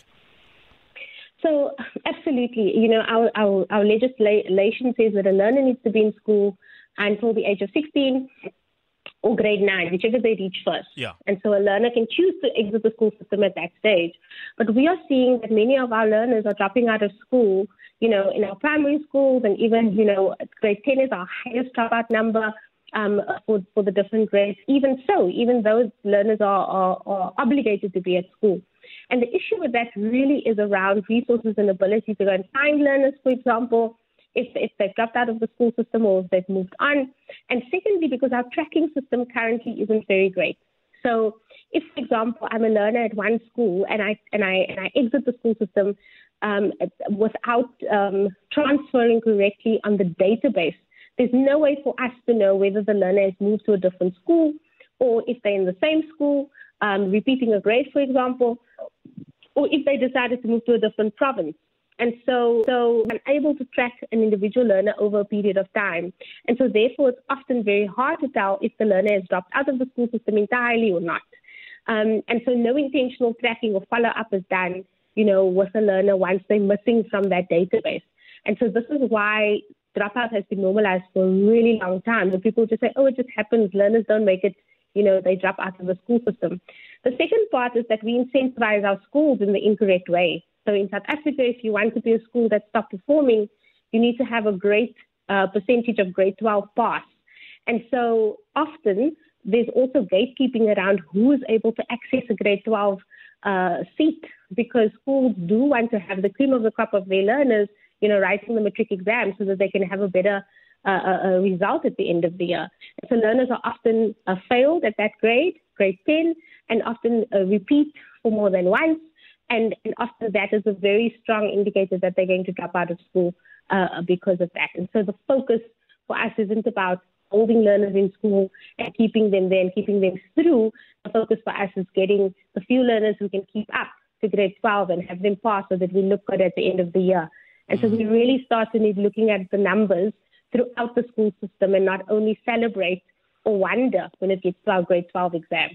So absolutely, you know, our, our, our legislation says that a learner needs to be in school until the age of sixteen. or grade nine, whichever they reach first. Yeah. And so a learner can choose to exit the school system at that stage. But we are seeing that many of our learners are dropping out of school, you know, in our primary schools, and even, you know, grade ten is our highest dropout number um, for, for the different grades. Even so, even those learners are, are, are obligated to be at school. And the issue with that really is around resources and ability to go and find learners, for example, if, if they've dropped out of the school system or if they've moved on. And secondly, because our tracking system currently isn't very great. So if, for example, I'm a learner at one school and I and I and I exit the school system um, without um, transferring correctly on the database, there's no way for us to know whether the learner has moved to a different school or if they're in the same school, um, repeating a grade, for example, or if they decided to move to a different province. And so, so I'm able to track an individual learner over a period of time. And so therefore, it's often very hard to tell if the learner has dropped out of the school system entirely or not. Um, and so no intentional tracking or follow-up is done, you know, with a learner once they're missing from that database. And so this is why dropout has been normalized for a really long time. When people just say, oh, it just happens, learners don't make it, you know, they drop out of the school system. The second part is that we incentivize our schools in the incorrect way. So in South Africa, if you want to be a school that's top performing, you need to have a great uh, percentage of grade twelve pass. And so often there's also gatekeeping around who is able to access a grade twelve uh, seat, because schools do want to have the cream of the crop of their learners, you know, writing the matric exam so that they can have a better uh, uh, result at the end of the year. And so learners are often uh, failed at that grade, grade ten, and often uh, repeat for more than once. And, and often that is a very strong indicator that they're going to drop out of school uh, because of that. And so the focus for us isn't about holding learners in school and keeping them there and keeping them through. The focus for us is getting the few learners who can keep up to grade twelve and have them pass so that we look good at the end of the year. And so we really start to need looking at the numbers throughout the school system and not only celebrate or wonder when it gets to our grade twelve exam.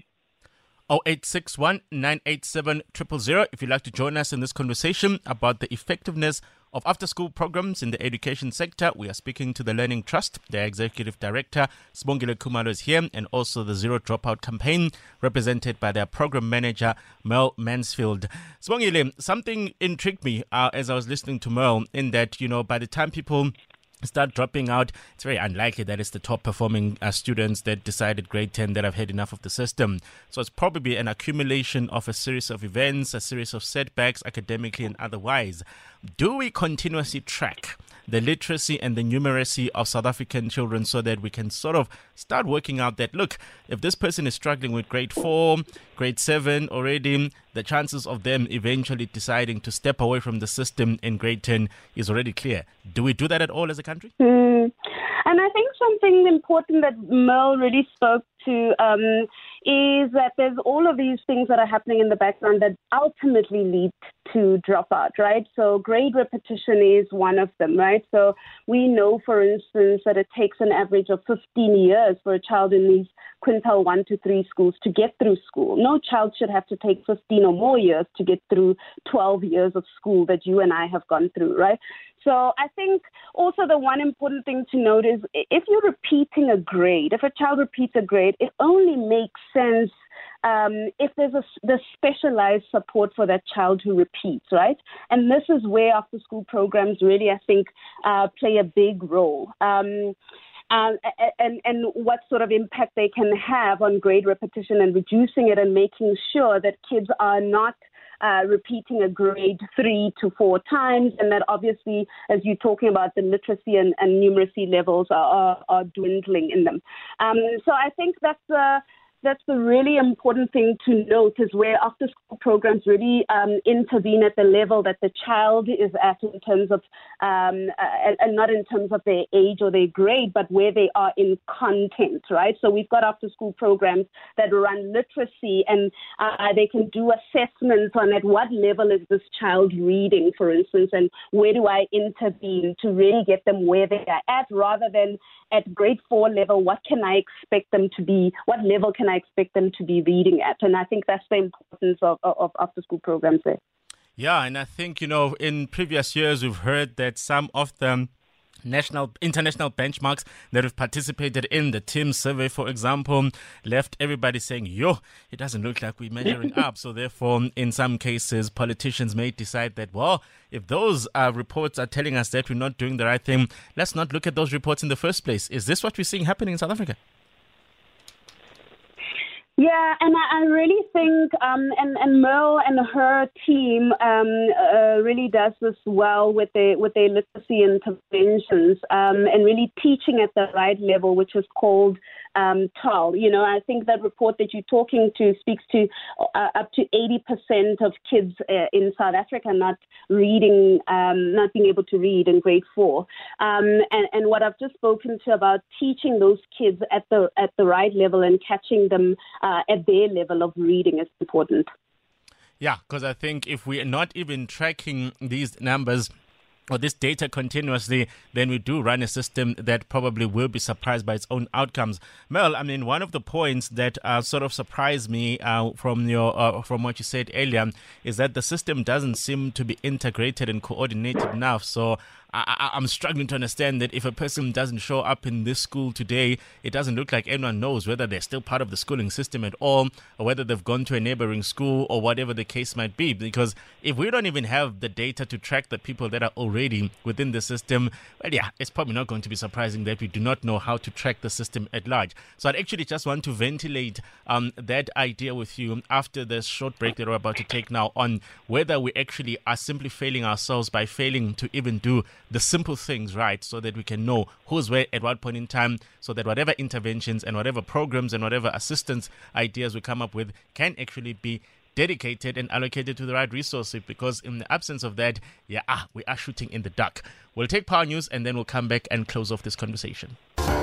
oh eight six one, nine eight seven, zero zero zero if you'd like to join us in this conversation about the effectiveness of after-school programs in the education sector. We are speaking to the Learning Trust. Their Executive Director, Sibongile Khumalo, is here, and also the Zero Dropout campaign, represented by their Program Manager, Merle Mansfield. Sibongile, something intrigued me uh, as I was listening to Merle, in that, you know, by the time people start dropping out, it's very unlikely that it's the top performing uh, students that decided grade ten that have had enough of the system. So it's probably an accumulation of a series of events, a series of setbacks, academically and otherwise. Do we continuously track the literacy and the numeracy of South African children so that we can sort of start working out that, look, if this person is struggling with grade four, grade seven already, the chances of them eventually deciding to step away from the system in grade ten is already clear. Do we do that at all as a country? Mm. And I think something important that Merle really spoke to um, is that there's all of these things that are happening in the background that ultimately lead to dropout, right? So grade repetition is one of them, right? So we know, for instance, that it takes an average of fifteen years for a child in these quintile one to three schools to get through school. No child should have to take fifteen or more years to get through twelve years of school that you and I have gone through, right? So I think also the one important thing to note is if you're repeating a grade, if a child repeats a grade, it only makes sense um, if there's a the specialized support for that child who repeats, right? And this is where after-school programs really, I think, uh, play a big role. Um, Um, and, and what sort of impact they can have on grade repetition and reducing it and making sure that kids are not uh, repeating a grade three to four times, and that obviously, as you're talking about, the literacy and, and numeracy levels are, are, are dwindling in them. Um, so I think that's the That's the really important thing to note, is where after-school programs really um, intervene at the level that the child is at in terms of, um, uh, and not in terms of their age or their grade, but where they are in content, right? So we've got after-school programs that run literacy, and uh, they can do assessments on at what level is this child reading, for instance, and where do I intervene to really get them where they are at, rather than at grade four level, what can I expect them to be, what level can I expect them to be reading at? And I think that's the importance of, of, of after-school programs there. Yeah, and I think, you know, in previous years, we've heard that some of them national, international benchmarks that have participated in the TIMSS survey, for example, left everybody saying, yo, it doesn't look like we're measuring up. So therefore, in some cases, politicians may decide that, well, if those uh, reports are telling us that we're not doing the right thing, let's not look at those reports in the first place. Is this what we're seeing happening in South Africa? Yeah, and I, I really think, um, and, and Merle and her team um, uh, really does this well with their, with their literacy interventions um, and really teaching at the right level, which is called um, T A L. You know, I think that report that you're talking to speaks to uh, up to eighty percent of kids uh, in South Africa not reading, um, not being able to read in grade four. Um, and, and what I've just spoken to about teaching those kids at the at the right level and catching them uh, at their level of reading is important. Yeah, because I think if we are not even tracking these numbers or this data continuously, then we do run a system that probably will be surprised by its own outcomes. Mel, I mean, one of the points that uh, sort of surprised me uh, from your uh, from what you said earlier is that the system doesn't seem to be integrated and coordinated enough. So I, I'm struggling to understand that if a person doesn't show up in this school today, it doesn't look like anyone knows whether they're still part of the schooling system at all or whether they've gone to a neighboring school or whatever the case might be. Because if we don't even have the data to track the people that are already within the system, well, yeah, it's probably not going to be surprising that we do not know how to track the system at large. So I'd actually just want to ventilate um, that idea with you after this short break that we're about to take now on whether we actually are simply failing ourselves by failing to even do the simple things right so that we can know who's where at what point in time, so that whatever interventions and whatever programs and whatever assistance ideas we come up with can actually be dedicated and allocated to the right resources, because in the absence of that, yeah, ah, we are shooting in the dark. We'll take Power News and then we'll come back and close off this conversation.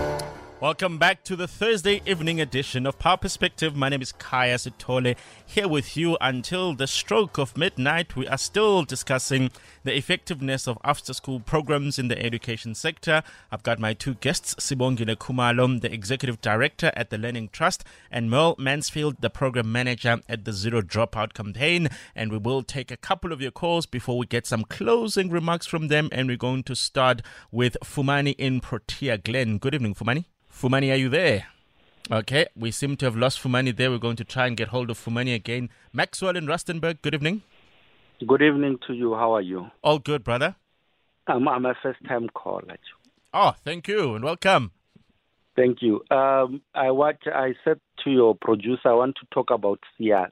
Welcome back to the Thursday evening edition of Power Perspective. My name is Kaya Sitole, here with you until the stroke of midnight. We are still discussing the effectiveness of after-school programs in the education sector. I've got my two guests, Sibongile Khumalo, the Executive Director at the Learning Trust, and Merle Mansfield, the Program Manager at the Zero Dropout Campaign. And we will take a couple of your calls before we get some closing remarks from them. And we're going to start with Fumani in Protea Glen. Good evening, Fumani. Fumani, are you there? Okay, we seem to have lost Fumani there. We're going to try and get hold of Fumani again. Maxwell in Rustenburg, good evening. Good evening to you. How are you? All good, brother. Um, I'm a first-time caller. Oh, thank you and welcome. Thank you. Um, I what I said to your producer, I want to talk about C R.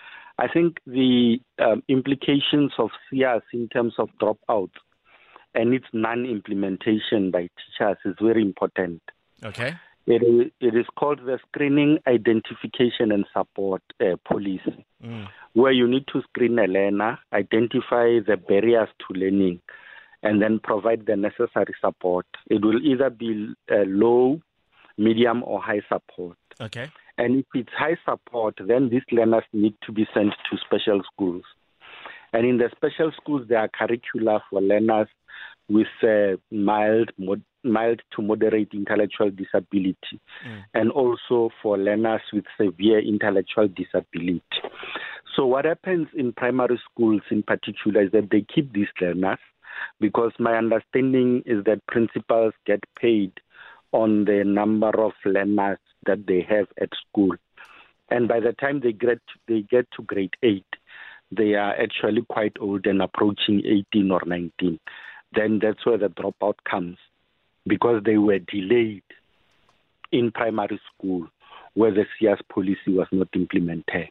I think the um, implications of C R in terms of dropouts and its non-implementation by teachers is very important. Okay. It is, it is called the Screening, Identification and Support uh, Policy, mm. where you need to screen a learner, identify the barriers to learning, and then provide the necessary support. It will either be uh, low, medium, or high support. Okay. And if it's high support, then these learners need to be sent to special schools. And in the special schools, there are curricula for learners with uh, mild, mod- mild to moderate intellectual disability, mm. and also for learners with severe intellectual disability. So what happens in primary schools in particular is that they keep these learners, because my understanding is that principals get paid on the number of learners that they have at school. And by the time they get to, they get to grade eight, they are actually quite old and approaching eighteen or nineteen. Then that's where the dropout comes, because they were delayed in primary school where the C S policy was not implemented.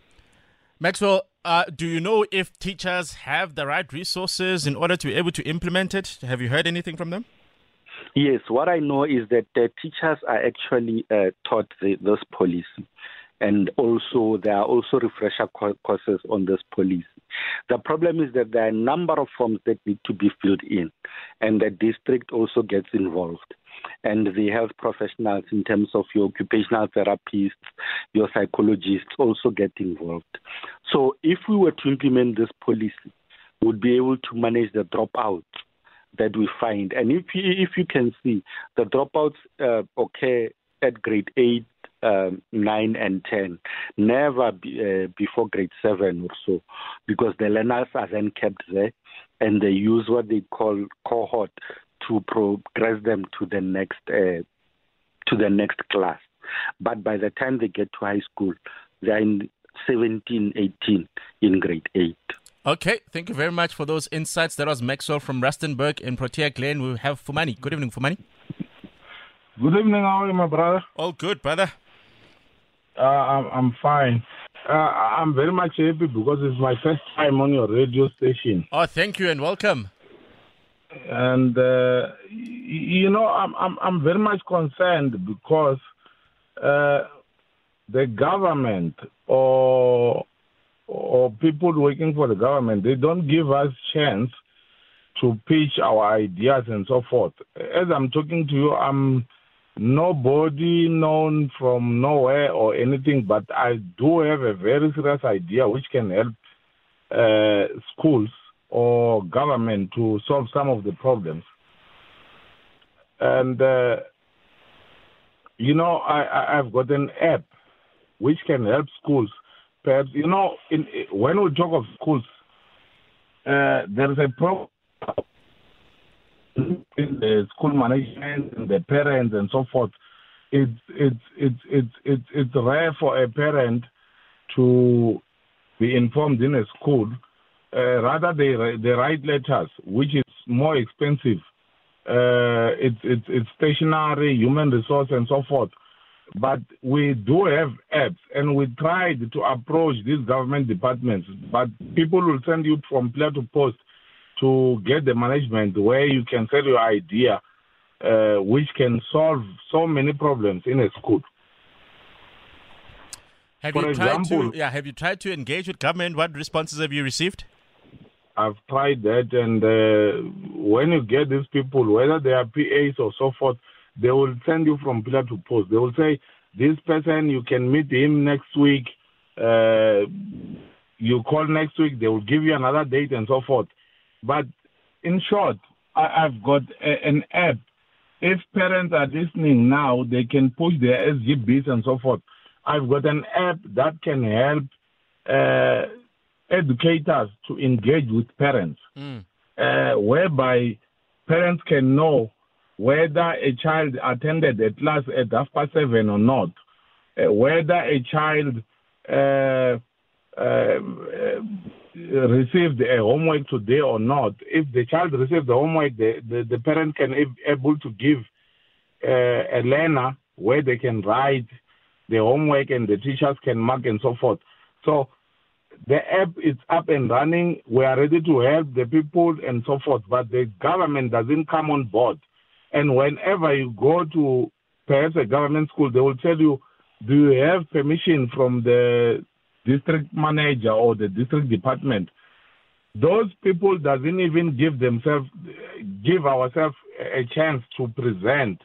Maxwell, uh, do you know if teachers have the right resources in order to be able to implement it? Have you heard anything from them? Yes, what I know is that the teachers are actually uh, taught the, this policy. And also, there are also refresher courses on this policy. The problem is that there are a number of forms that need to be filled in, and the district also gets involved. And the health professionals, in terms of your occupational therapists, your psychologists, also get involved. So if we were to implement this policy, we would be able to manage the dropouts that we find. And if you, if you can see, the dropouts uh, occur at grade eight, Um, nine and ten, never be, uh, before grade seven or so, because the learners are then kept there and they use what they call cohort to progress them to the next uh, to the next class. But by the time they get to high school, they're in seventeen, eighteen in grade eight. Okay, thank you very much for those insights. That was Maxwell from Rustenburg in Protea Glen. We have Fumani. Good evening, Fumani. Good evening, how are you, my brother? All good, brother. Uh, I'm, I'm fine. Uh, I'm very much happy because it's my first time on your radio station. Oh, thank you and welcome. And, uh, you know, I'm, I'm, I'm very much concerned because uh, the government or or people working for the government, they don't give us chance to pitch our ideas and so forth. As I'm talking to you, I'm nobody known from nowhere or anything, but I do have a very serious idea which can help uh, schools or government to solve some of the problems. And, uh, you know, I, I, I've got an app which can help schools. Perhaps, you know, in, when we talk of schools, uh, there is a problem in the school management and the parents and so forth. It's it's it's it's it's it's rare for a parent to be informed in a school. Uh, rather, they they write letters, which is more expensive. Uh, it's it's it's stationery, human resource, and so forth. But we do have apps, and we tried to approach these government departments, but people will send you from pillar to post to get the management where you can sell your idea, uh, which can solve so many problems in a school. Have For you example, tried to yeah? Have you tried to engage with government? What responses have you received? I've tried that, and uh, when you get these people, whether they are P As or so forth, they will send you from pillar to post. They will say, this person, you can meet him next week. Uh, you call next week, they will give you another date and so forth. But in short, I, I've got a, an app. If parents are listening now, they can push their S G Bs and so forth. I've got an app that can help uh, educators to engage with parents, mm. uh, whereby parents can know whether a child attended a class at half past seven or not, uh, whether a child uh, uh, uh, received a homework today or not. If the child received the homework, the, the, the parent can be able to give uh, a learner where they can write the homework and the teachers can mark and so forth. So the app is up and running. We are ready to help the people and so forth, but the government doesn't come on board. And whenever you go to perhaps a government school, they will tell you, do you have permission from the district manager or the district department? Those people doesn't even give themselves, give ourselves a chance to present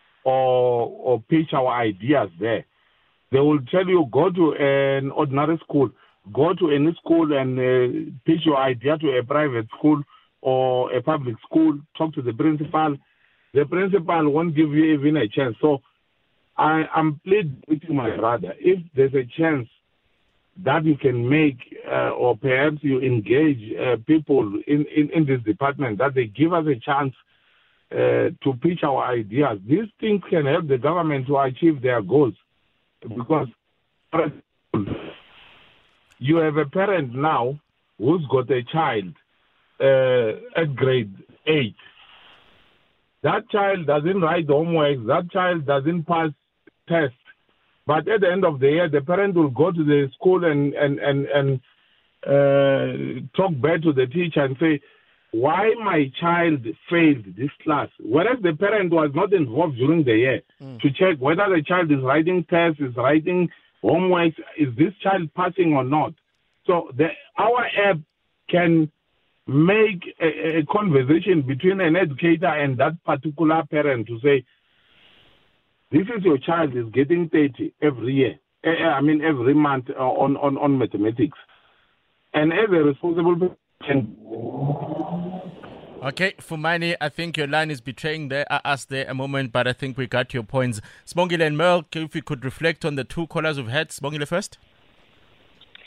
or, or pitch our ideas there. They will tell you, go to an ordinary school, go to any school and uh, pitch your idea to a private school or a public school, talk to the principal. The principal won't give you even a chance. So I am pleading with you, my brother, if there's a chance that you can make uh, or perhaps you engage uh, people in, in, in this department, that they give us a chance uh, to pitch our ideas. These things can help the government to achieve their goals. Because you have a parent now who's got a child uh, at grade eight. That child doesn't write homework. That child doesn't pass tests. But at the end of the year, the parent will go to the school and and and, and uh, talk back to the teacher and say, why my child failed this class? Whereas the parent was not involved during the year mm. to check whether the child is writing tests, is writing homework, is this child passing or not. So the, our app can make a, a conversation between an educator and that particular parent to say, this is your child is getting thirty every year, I mean every month on, on, on mathematics. And as a responsible person... Okay, Fumani, I think your line is betraying the, uh, us there a moment, but I think we got your points. Sibongile and Merle, if we could reflect on the two callers we've had. Sibongile first.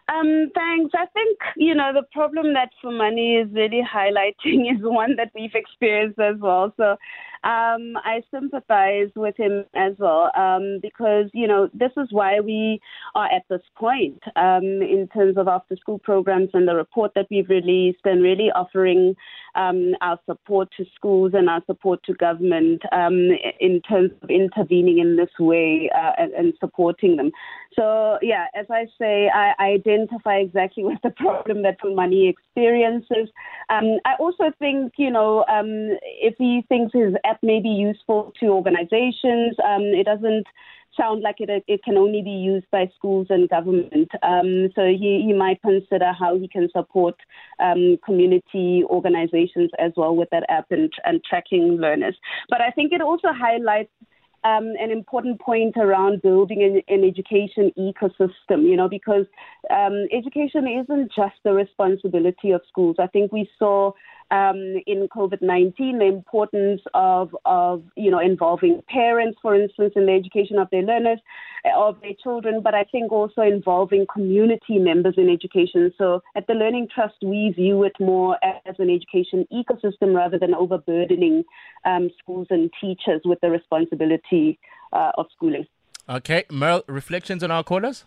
Um, thanks. I think, you know, the problem that Fumani is really highlighting is one that we've experienced as well. So um, I sympathize with him as well um, because, you know, this is why we are at this point um, in terms of after-school programs and the report that we've released and really offering um, our support to schools and our support to government um, in terms of intervening in this way uh, and, and supporting them. So, yeah, as I say, I, I identify exactly with the problem that Fumani experiences. Um, I also think, you know, um, if he thinks his app may be useful to organizations, um, it doesn't sound like it it can only be used by schools and government. Um, so he, he might consider how he can support um, community organizations as well with that app and, and tracking learners. But I think it also highlights Um, an important point around building an, an education ecosystem, you know, because um, education isn't just the responsibility of schools. I think we saw um, in COVID nineteen the importance of, of, you know, involving parents, for instance, in the education of their learners, of their children, but I think also involving community members in education. So at the Learning Trust, we view it more as an education ecosystem rather than overburdening um, schools and teachers with the responsibility uh, of schooling. Okay, Merle, reflections on our callers?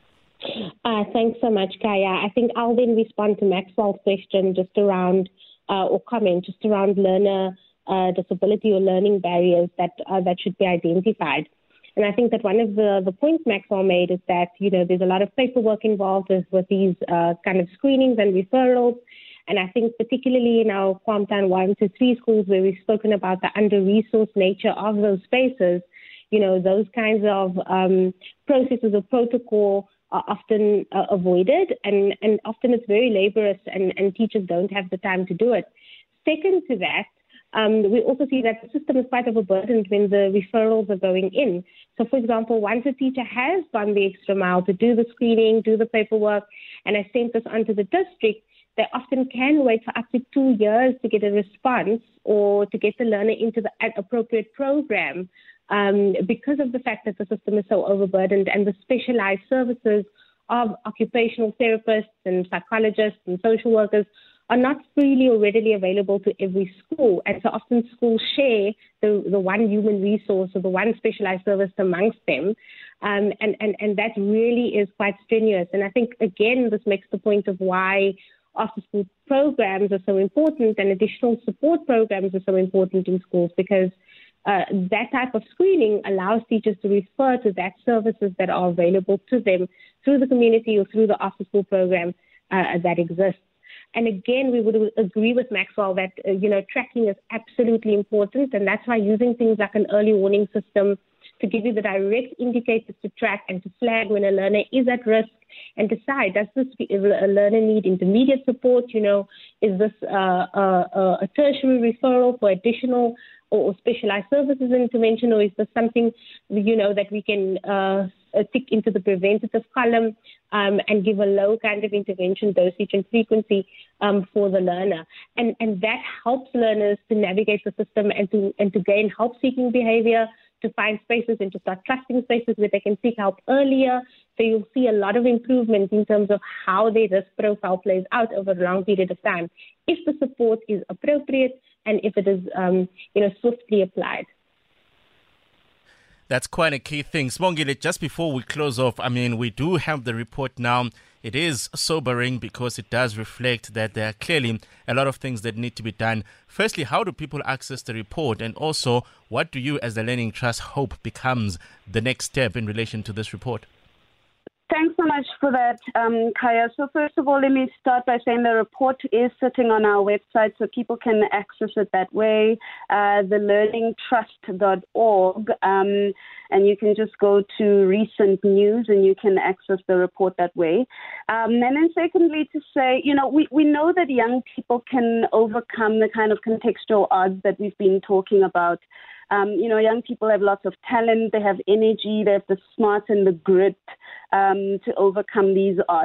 Uh, thanks so much, Kaya. I think I'll then respond to Maxwell's question just around, uh, or comment just around learner uh, disability or learning barriers that uh, that should be identified. And I think that one of the, the points Maxwell made is that, you know, there's a lot of paperwork involved with, with these uh, kind of screenings and referrals. And I think particularly in our Farmtown one to three schools where we've spoken about the under-resourced nature of those spaces, you know, those kinds of um, processes or protocol are often uh, avoided. And, and often it's very laborious and, and teachers don't have the time to do it. Second to that, Um, we also see that the system is quite overburdened when the referrals are going in. So, for example, once a teacher has gone the extra mile to do the screening, do the paperwork, and has sent this onto the district, they often can wait for up to two years to get a response or to get the learner into the appropriate program um, because of the fact that the system is so overburdened and the specialized services of occupational therapists and psychologists and social workers are not freely or readily available to every school. And so often schools share the, the one human resource or the one specialized service amongst them. Um, and, and, and that really is quite strenuous. And I think, again, this makes the point of why after-school programs are so important and additional support programs are so important in schools, because uh, that type of screening allows teachers to refer to that services that are available to them through the community or through the after-school program uh, that exists. And again, we would agree with Maxwell that, uh, you know, tracking is absolutely important. And that's why using things like an early warning system to give you the direct indicators to track and to flag when a learner is at risk and decide, does this a learner need intermediate support? You know, is this uh, a, a tertiary referral for additional or specialized services intervention, or is this something, you know, that we can uh, tick into the preventative column um, and give a low kind of intervention dosage and frequency um, for the learner? And and that helps learners to navigate the system and to and to gain help-seeking behavior, to find spaces and to start trusting spaces where they can seek help earlier. So you'll see a lot of improvement in terms of how their risk profile plays out over a long period of time, if the support is appropriate and if it is, um, you know, swiftly applied. That's quite a key thing. Sibongile, just before we close off, I mean, we do have the report now. It is sobering because it does reflect that there are clearly a lot of things that need to be done. Firstly, how do people access the report? And also, what do you as the Learning Trust hope becomes the next step in relation to this report? Thanks so much for that, um, Kaya. So first of all, let me start by saying the report is sitting on our website so people can access it that way, uh, the learning trust dot org, um, and you can just go to recent news and you can access the report that way. Um, and then secondly, to say, you know, we, we know that young people can overcome the kind of contextual odds that we've been talking about. Um, you know, young people have lots of talent, they have energy, they have the smarts and the grit um, to overcome these odds.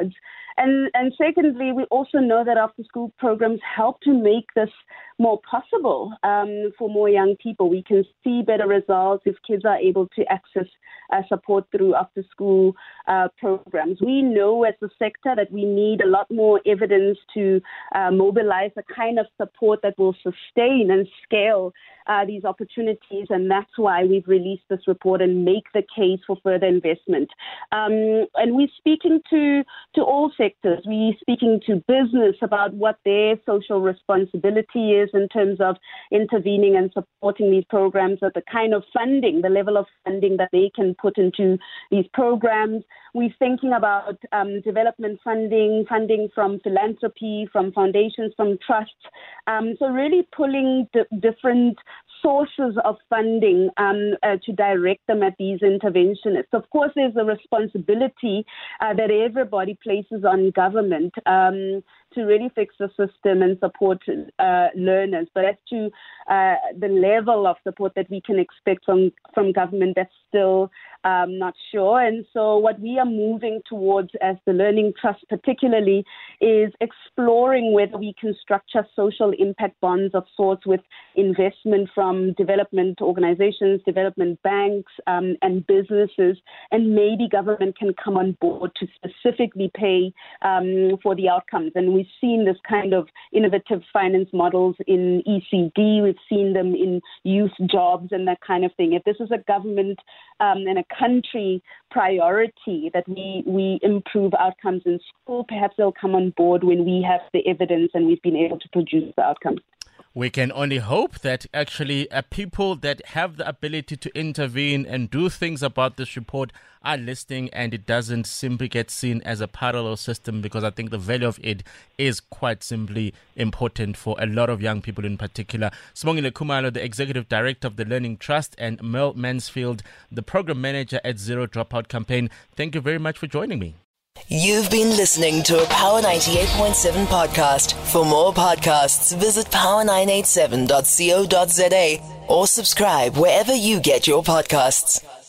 And, and secondly, we also know that after-school programs help to make this more possible um, for more young people. We can see better results if kids are able to access uh, support through after-school uh, programs. We know as a sector that we need a lot more evidence to uh, mobilize a kind of support that will sustain and scale uh, these opportunities, and that's why we've released this report and make the case for further investment. Um, and we're speaking to, to all sectors. We're speaking to business about what their social responsibility is in terms of intervening and supporting these programs, at the kind of funding, the level of funding that they can put into these programs. We're thinking about um, development funding, funding from philanthropy, from foundations, from trusts. Um, so really pulling d- different sources of funding um, uh, to direct them at these interventionists. Of course, there's a responsibility uh, that everybody places on government um, to really fix the system and support uh, learners. But as to uh, the level of support that we can expect from, from government, that's still um, not sure. And so what we are moving towards as the Learning Trust particularly is exploring whether we can structure social impact bonds of sorts with investment from development organizations, development banks, um, and businesses, and maybe government can come on board to specifically pay um, for the outcomes. And we've seen this kind of innovative finance models in E C D. We've seen them in youth jobs and that kind of thing. If this is a government um, and a country priority that we, we improve outcomes in school, perhaps they'll come on board when we have the evidence and we've been able to produce the outcomes. We can only hope that actually uh, people that have the ability to intervene and do things about this report are listening, and it doesn't simply get seen as a parallel system, because I think the value of it is quite simply important for a lot of young people in particular. Sibongile Khumalo, the Executive Director of the Learning Trust, and Mel Mansfield, the Program Manager at Zero Dropout Campaign. Thank you very much for joining me. You've been listening to a Power ninety-eight point seven podcast. For more podcasts, visit power nine eight seven dot co dot za or subscribe wherever you get your podcasts.